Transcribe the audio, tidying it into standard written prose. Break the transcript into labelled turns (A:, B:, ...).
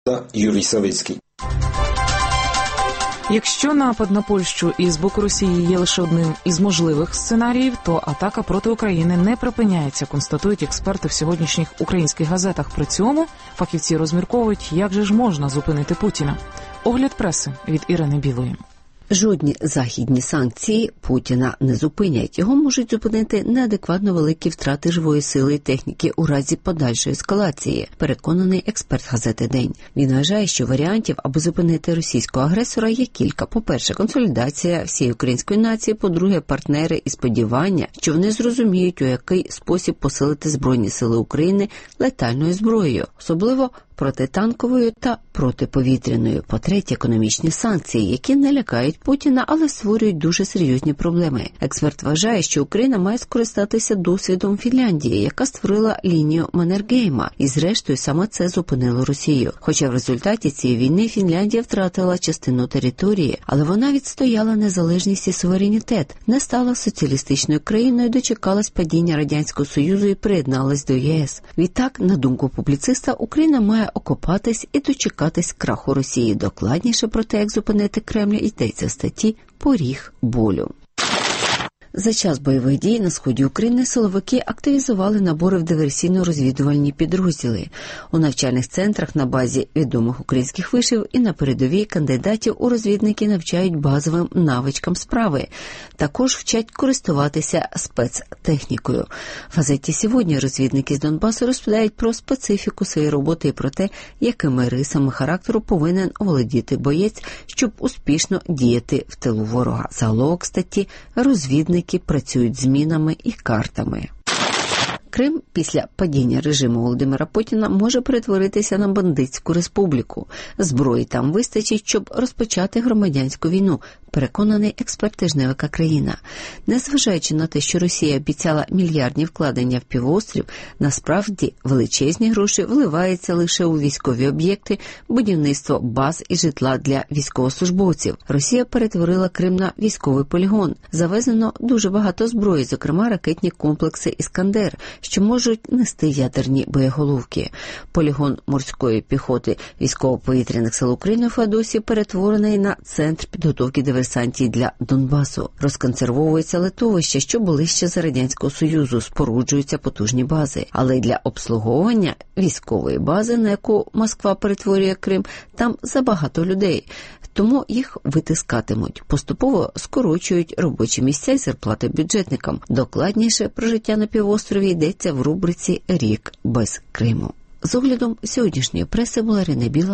A: Юрій Савицький.
B: Якщо напад на Польщу із боку Росії є лише одним із можливих сценаріїв, то атака проти України не припиняється, констатують експерти в сьогоднішніх українських газетах. При цьому фахівці розмірковують, як же ж можна зупинити Путіна. Огляд преси від Ірини Білої.
C: Жодні західні санкції Путіна не зупинять. Його можуть зупинити неадекватно великі втрати живої сили і техніки у разі подальшої ескалації, переконаний експерт газети «День». Він вважає, що варіантів, аби зупинити російського агресора, є кілька. По-перше, консолідація всієї української нації, по-друге, партнери і сподівання, що вони зрозуміють, у який спосіб посилити Збройні сили України летальною зброєю, особливо протитанковою та протиповітряною. По-третє, економічні санкції, які не лякають Путіна, але створюють дуже серйозні проблеми. Експерт вважає, що Україна має скористатися досвідом Фінляндії, яка створила лінію Маннергейма, і зрештою саме це зупинило Росію. Хоча в результаті цієї війни Фінляндія втратила частину території, але вона відстояла незалежність і суверенітет, не стала соціалістичною країною, дочекалась падіння Радянського Союзу і приєдналась до ЄС. Відтак, на думку публіциста, Україна має окопатись і дочекатись краху Росії. Докладніше про те, як зупинити Кремль, йдеться в статті «Поріг болю». За час бойових дій на сході України силовики активізували набори в диверсійно-розвідувальні підрозділи. У навчальних центрах на базі відомих українських вишів і на передовій кандидатів у розвідники навчають базовим навичкам справи. Також вчать користуватися спецтехнікою. В газеті «Сьогодні» розвідники з Донбасу розповідають про специфіку своєї роботи і про те, якими рисами характеру повинен оволодіти боєць, щоб успішно діяти в тилу ворога. Заголовок статті «Розвідники працюють з мінами і картами». Крим після падіння режиму Володимира Путіна може перетворитися на бандитську республіку. Зброї там вистачить, щоб розпочати громадянську війну, переконаний експерт тижневика «Країна». Незважаючи на те, що Росія обіцяла мільярдні вкладення в півострів, насправді величезні гроші вливаються лише у військові об'єкти, будівництво баз і житла для військовослужбовців. Росія перетворила Крим на військовий полігон. Завезено дуже багато зброї, зокрема ракетні комплекси «Іскандер», що можуть нести ядерні боєголовки. Полігон морської піхоти військово-повітряних сил України у Феодосії перетворений на центр підготовки диверсантів для Донбасу. Розконсервовується литовище, що були ще за Радянського Союзу, споруджуються потужні бази. Але для обслуговування військової бази, на яку Москва перетворює Крим, там забагато людей. Тому їх витискатимуть. Поступово скорочують робочі місця і зарплати бюджетникам. Докладніше про життя на півострові йдеться в рубриці «Рік без Криму». З оглядом сьогоднішньої преси була Ірина Біла.